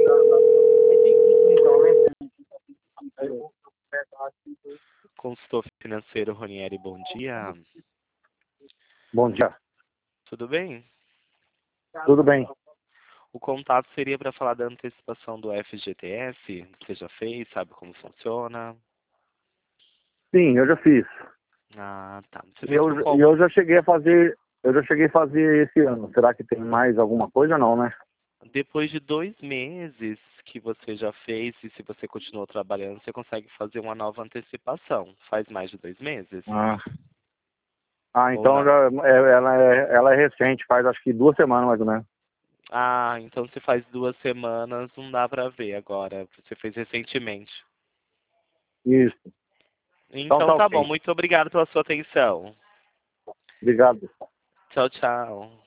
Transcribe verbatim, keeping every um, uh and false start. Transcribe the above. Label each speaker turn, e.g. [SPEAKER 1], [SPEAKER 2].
[SPEAKER 1] Consultor financeiro Ronieri, bom dia.
[SPEAKER 2] Bom dia.
[SPEAKER 1] Tudo bem?
[SPEAKER 2] Tudo bem.
[SPEAKER 1] O contato seria para falar da antecipação do F G T S. Você já fez? Sabe como funciona?
[SPEAKER 2] Sim, eu já fiz.
[SPEAKER 1] Ah, tá. Você
[SPEAKER 2] E
[SPEAKER 1] fez
[SPEAKER 2] eu,
[SPEAKER 1] por qual?
[SPEAKER 2] e eu já cheguei a fazer, eu já cheguei a fazer esse ano. Será que tem mais alguma coisa? Não, né?
[SPEAKER 1] Depois de dois meses que você já fez, e se você continuou trabalhando, você consegue fazer uma nova antecipação. Faz mais de dois meses?
[SPEAKER 2] Ah, ah
[SPEAKER 1] Ou
[SPEAKER 2] então
[SPEAKER 1] não?
[SPEAKER 2] já, é, ela, é, ela é recente, faz acho que duas semanas mais ou menos.
[SPEAKER 1] Ah, então se faz duas semanas, não dá para ver agora. Você fez recentemente.
[SPEAKER 2] Isso. Então
[SPEAKER 1] Então
[SPEAKER 2] tá
[SPEAKER 1] tá bom.
[SPEAKER 2] ok.
[SPEAKER 1] Muito obrigado pela sua atenção.
[SPEAKER 2] Obrigado.
[SPEAKER 1] Tchau, tchau.